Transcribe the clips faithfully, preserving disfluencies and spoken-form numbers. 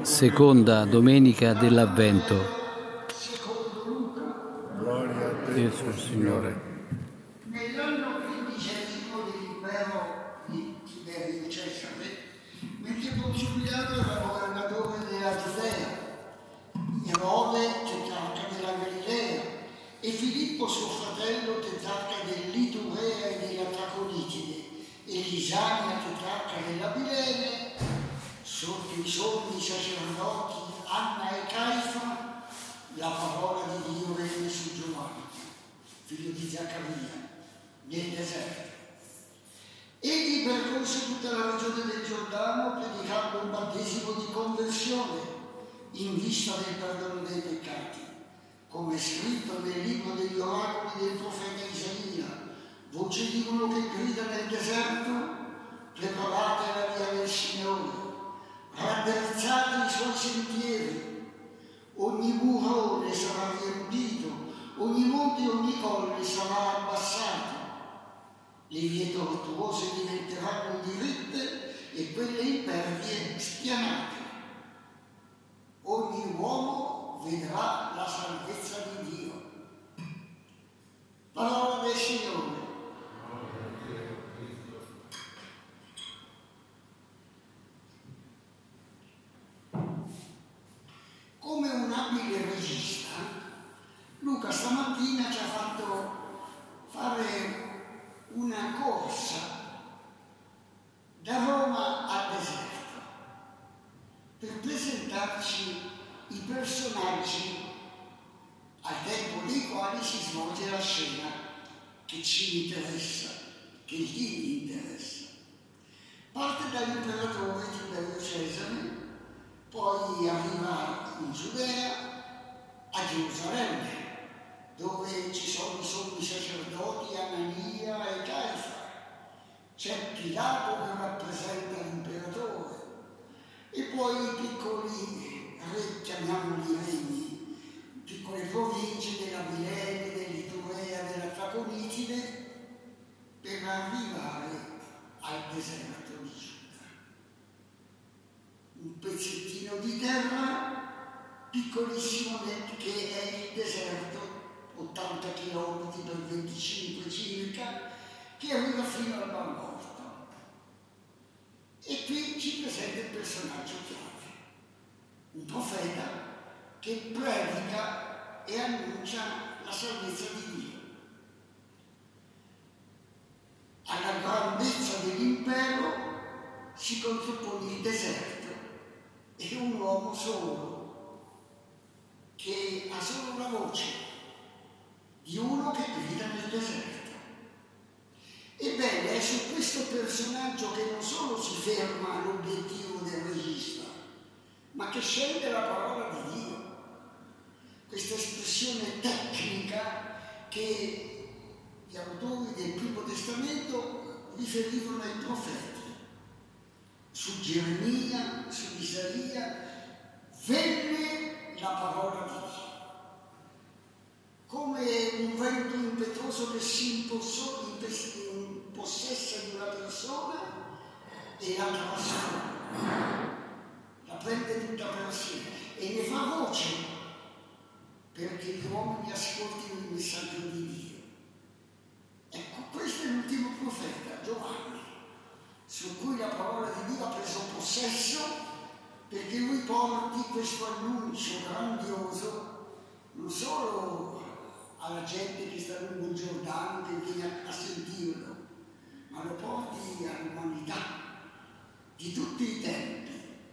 Seconda domenica dell'Avvento. Gloria a te, Gesù Signore. Nell'anno quindicesimo dell'impero di Tiberio Cesare, mentre Ponzio Pilato era governatore della Giudea, Erode tetrarca della Galilea e Filippo suo fratello tetrarca dell'Iturea e della Traconitide e Lisania tetrarca della Bilene, sotto i sommi sacerdoti Anna e Caifa, la parola di Dio venne su Giovanni, figlio di Zaccaria, nel deserto. Egli percorse tutta la regione del Giordano predicando un battesimo di conversione in vista del perdono dei peccati, come è scritto nel libro degli oracoli del profeta Isaia: voce di uno che grida nel deserto, preparate la via del Signore, raddrizzate i suoi sentieri, ogni burrone sarà riempito, ogni monte e ogni colle sarà abbassato, le vie tortuose diventeranno diritte e quelle impervie spianate. Ogni uomo vedrà la salvezza di Dio. Parola del Signore. Come un abile regista, Luca stamattina ci ha fatto fare una corsa da Roma al deserto per presentarci i personaggi al tempo dei quali si svolge la scena che ci interessa, che gli interessa. Parte dall'imperatore Tiberio Cesare, poi arriva in Giudea, a Gerusalemme, dove ci sono i sommi sacerdoti Anania e Caifa. C'è Pilato che rappresenta l'imperatore e poi i piccoli re, chiamiamoli regni, piccole province della Bilene, dell'Iturea, della Traconitide, per arrivare al deserto di Giuda. Un pezzettino di terra piccolissimo che è il deserto, ottanta chilometri per venticinque circa, che arriva fino al Mar Morto. E qui ci presenta il personaggio chiave, un profeta che predica e annuncia la salvezza di Dio. Alla grandezza dell'impero si contrappone il deserto e un uomo solo, che ha solo una voce di uno che grida nel deserto. Ebbene, è su questo personaggio che non solo si ferma l'obiettivo del regista, ma che scende la parola di Dio. Questa espressione tecnica che gli autori del Primo Testamento riferivano ai profeti. Su Geremia, su Isaia, venne la parola di Dio. Come un vento impetuoso che si impossessa di una persona e la trasforma, la prende tutta per sé e ne fa voce perché gli uomini ascoltino il messaggio di Dio. Ecco, questo è l'ultimo profeta, Giovanni, su cui la parola di Dio ha preso possesso perché lui porti questo annuncio grandioso non solo alla gente che sta lungo il Giordano, che viene a sentirlo, ma lo porti all'umanità di tutti i tempi.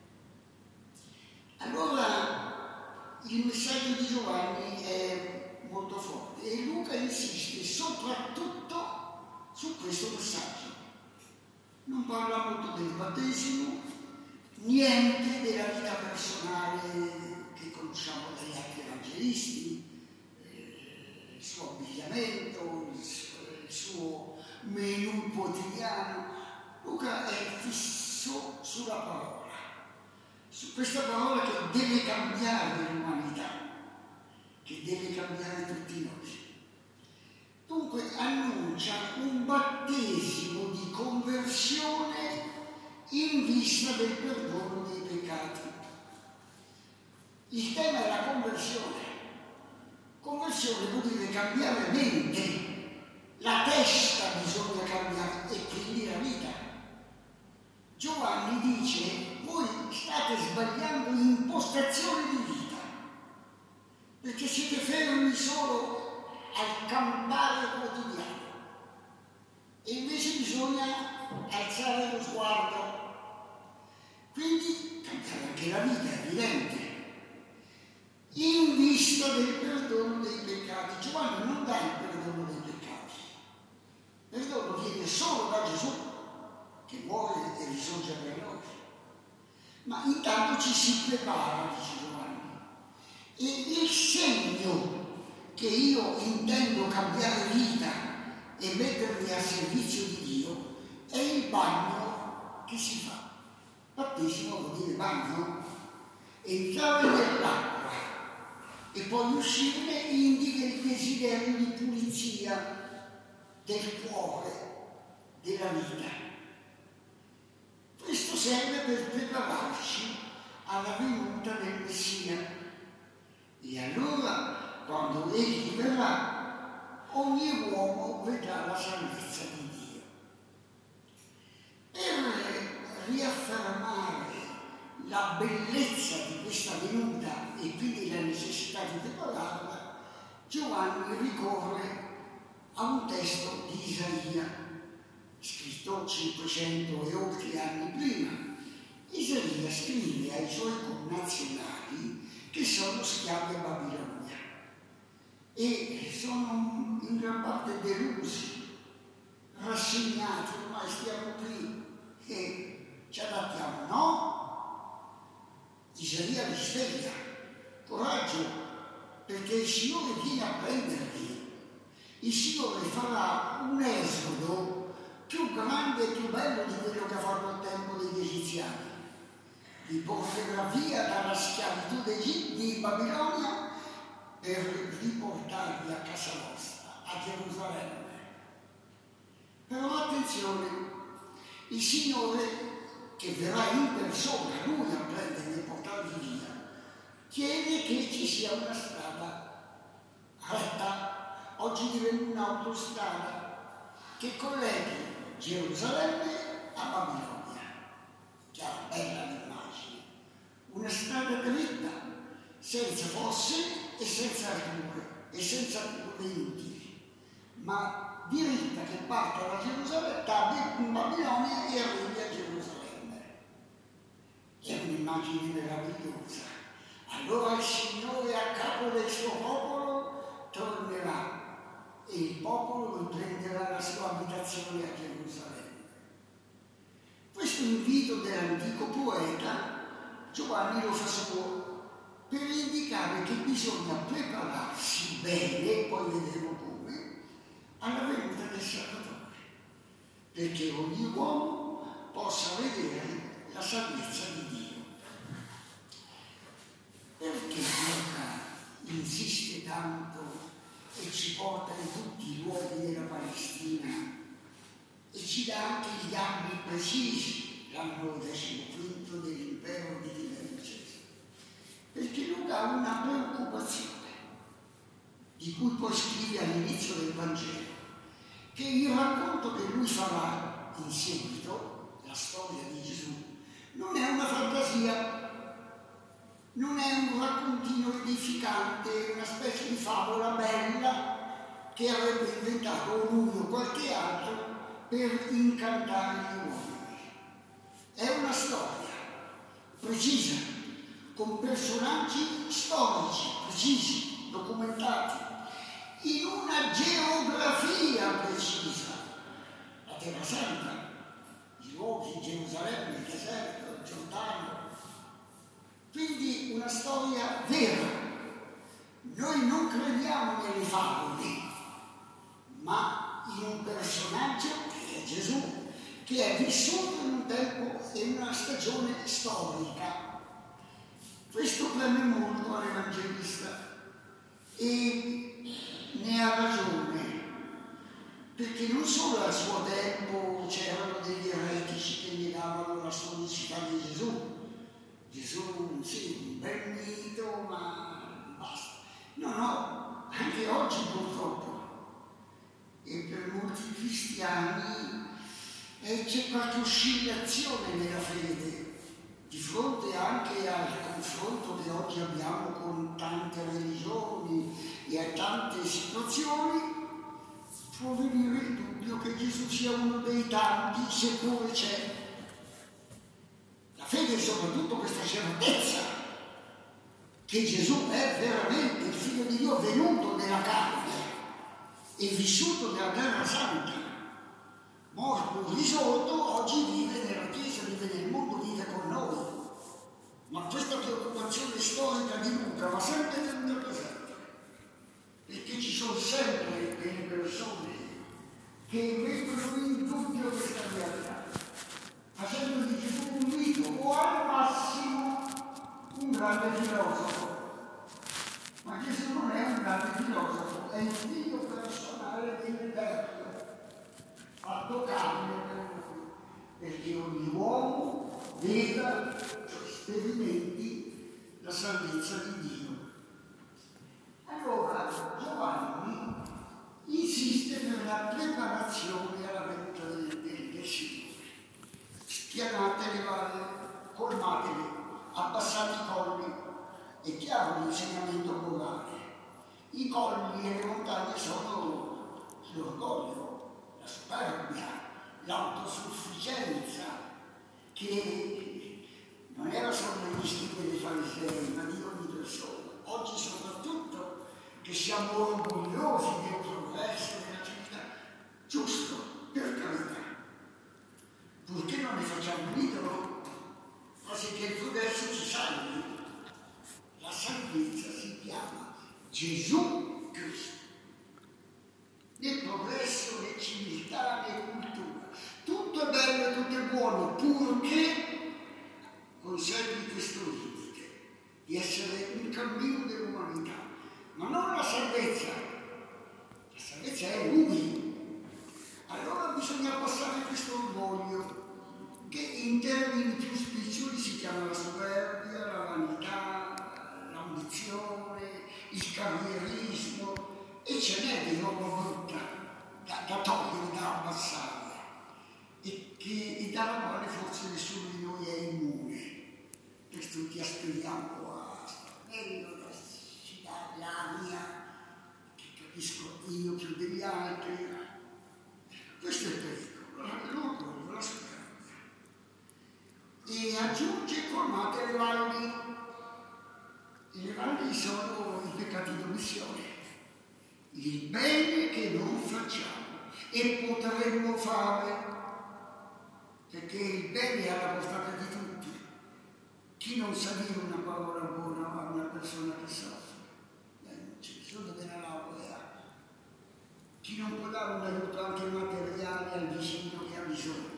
Allora il messaggio di Giovanni è molto forte e Luca insiste soprattutto su questo messaggio. Non parla molto del battesimo, niente della vita personale che conosciamo dagli altri evangelisti, il suo abbigliamento, il suo menù quotidiano. Luca è fisso sulla parola, su questa parola che deve cambiare l'umanità, che deve cambiare tutti noi. Dunque annuncia un battesimo di conversione in vista del perdono dei peccati. Il tema è la conversione. Conversione vuol dire cambiare mente, la testa bisogna cambiare e quindi la vita. Giovanni dice: voi state sbagliando l'impostazione di vita, perché siete fermi solo al campare quotidiano e invece bisogna alzare lo sguardo. Quindi cambiare anche la vita, è evidente, in vista del perdono dei peccati. Giovanni non dà il perdono dei peccati, il perdono viene solo da Gesù, che muore e risorge per noi. Ma intanto ci si prepara, dice Giovanni, e il segno che io intendo cambiare vita e mettermi a servizio di Dio è il bagno che si fa. Battesimo vuol dire bagno, entrare nell'acqua e poi uscirne indica il desiderio di pulizia del cuore, della vita. Questo serve per prepararci alla venuta del Messia. E allora, quando egli verrà, ogni uomo vedrà la salvezza di Dio. Per riaffermare la bellezza di questa venuta e quindi la necessità di prepararla, Giovanni ricorre a un testo di Isaia, scritto cinquecento e oltre anni prima. Isaia scrive ai suoi connazionali che sono schiavi a Babilonia e sono in gran parte delusi, rassegnati: ormai stiamo qui e ci adattiamo. No? Isaia li sveglia: coraggio, perché il Signore viene a prendervi. Il Signore farà un esodo più grande e più bello di quello che ha fatto al tempo degli egiziani. Vi porterà via dalla schiavitù di Babilonia per riportarvi a casa vostra, a Gerusalemme. Però attenzione, il Signore, che verrà in persona, lui a prendervi e portarvi via, chiede che ci sia una strada retta. Oggi diventa un'autostrada che colleghi Gerusalemme a Babilonia. Chiaro, bella l'immagine. Una strada dritta, senza fosse e senza alture e senza curve inutili, ma diritta, che parte da Gerusalemme, da Babilonia e arrivi a Gerusalemme. È un'immagine meravigliosa. Allora il Signore, a capo del suo popolo, tornerà e il popolo riprenderà la sua abitazione a Gerusalemme. Questo invito dell'antico poeta Giovanni lo fa suo per indicare che bisogna prepararsi bene, poi vedremo come, alla venuta del Salvatore, perché ogni uomo possa vedere la salvezza di Dio. Perché Luca insiste tanto e ci porta in tutti i luoghi della Palestina e ci dà anche gli anni precisi, l'anno decimoquinto dell'impero di Tiberio Cesare? Perché Luca ha una preoccupazione, di cui poi scrive all'inizio del Vangelo, che il racconto che lui farà in seguito, la storia di Gesù, non è una fantasia, non è un raccontino edificante, una specie di favola bella che avrebbe inventato lui o qualche altro per incantare gli uomini. È una storia precisa, con personaggi storici, precisi, documentati, in una geografia precisa. La Terra Santa, i luoghi, Gerusalemme, il deserto, il Giordano. Quindi una storia vera. Noi non crediamo nelle favole, ma in un personaggio che è Gesù, che è vissuto in un tempo e in una stagione storica. Questo preme molto all'Evangelista e ne ha ragione, perché non solo al suo tempo c'erano degli eretici che negavano la storicità di Gesù, Gesù, sì, un bel mito, ma basta. No, no, anche oggi purtroppo, e per molti cristiani eh, c'è qualche oscillazione nella fede, di fronte anche al confronto che oggi abbiamo con tante religioni e a tante situazioni, può venire il dubbio che Gesù sia uno dei tanti, seppure c'è. La fede è soprattutto questa certezza che Gesù è veramente il Figlio di Dio venuto nella carne e vissuto nella terra santa, morto, risorto, oggi vive nella Chiesa, vive nel mondo, vive con noi. Ma questa preoccupazione storica di Luca va sempre tenuta presente, perché ci sono sempre delle persone che mettono in dubbio questa realtà, facendo di Gesù un mito o al massimo un grande filosofo. Ma Gesù non è un grande filosofo, è il figlio personale dell'Eterno, fatto carne per noi, perché ogni uomo veda, cioè sperimenti la salvezza di Dio. Allora Giovanni insiste per la preparazione alla venuta del, del, del Signore. Spianate le valle, colmatele, abbassate i colli. È chiaro l'insegnamento morale. I colli e le montagne sono l'orgoglio, la superbia, l'autosufficienza, che non era solo negli stili dei farisei, ma di ogni persona. Oggi soprattutto che siamo orgogliosi del progresso della città, giusto, per carità, purché non ne facciamo un idolo, quasi che il progresso ci salvi. La salvezza si chiama Gesù Cristo. Né progresso, né civiltà, né cultura. Tutto è bello e tutto è buono, purché conservi questo limite di essere un cammino dell'umanità, ma non la salvezza. La salvezza è lui. Allora bisogna passare questo orgoglio, che in termini più spiccioli si chiama la superbia, la vanità, l'ambizione, il carrierismo, e ce n'è di roba brutta da, da togliere, da abbassare, e, che, e dalla quale forse nessuno di noi è immune. Per tutti aspiriamo a bello, da ci dà l'aria, che capisco io più degli altri. Questo è il pericolo, l'orgoglio, la superbia. E aggiunge colmate le valli. Le valli sono i peccati d'omissione, il bene che non facciamo e potremmo fare, perché il bene è alla portata di tutti. Chi non sa dire una parola buona a una persona che soffre? Beh, non c'è bisogno della laurea. Chi non può dare un aiuto anche materiale al vicino che ha bisogno?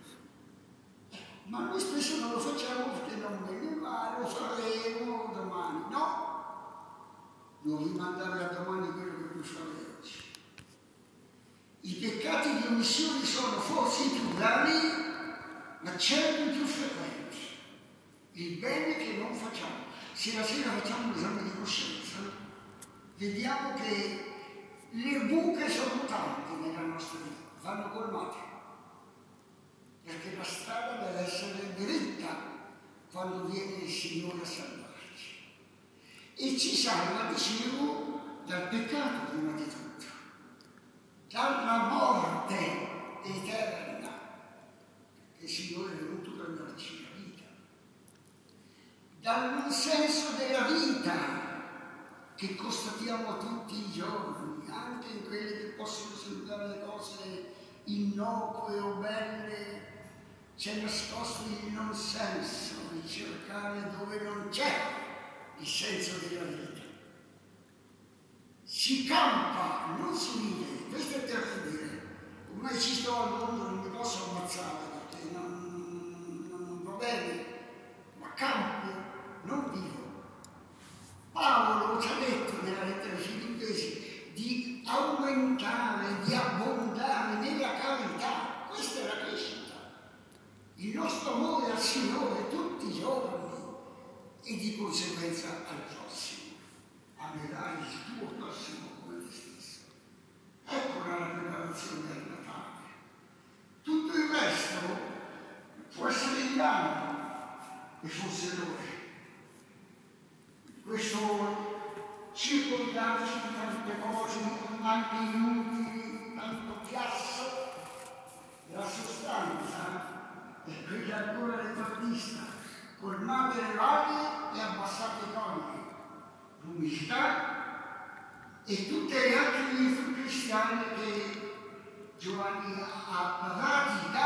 Ma noi spesso non lo facciamo perché non me ne va, lo faremo domani. No, non rimandare a domani quello che puoi fare oggi. I peccati di omissione sono forse i più gravi, ma certo i più frequenti. Il bene che non facciamo. Se la sera facciamo un esame di coscienza, vediamo che le buche sono tante nella nostra vita, vanno colmate. Perché la strada deve essere dritta quando viene il Signore a salvarci. E ci salva, dicevo, dal peccato prima di tutto, dalla morte eterna, che il Signore è venuto per darci la vita, dal non senso della vita che constatiamo tutti i giorni, anche in quelle che possono sembrare cose innocue o belle. C'è nascosto il non senso di cercare dove non c'è il senso della vita. Si campa, non si vive, questo è terribile. Ormai ci sto al mondo, non mi posso ammazzare perché non, non, non va bene, ma campo, non vivo. Paolo ci ha detto nella lettera ai Filippesi di aumentare, di abbondare nella carità. Questa è la crescita. Il nostro amore al Signore tutti i giorni, e di conseguenza al prossimo. Amerai il tuo prossimo come te stesso. Ecco la preparazione del Natale. Tutto il resto può essere inganno, e forse lo è. Questo circondarci di tante cose, anche inutili, tanto chiasso, la sostanza è quella ancora lettardista, colmate le valli e abbassate i colli, l'umiltà e tutte le altre virtù cristiane che Giovanni ha dati,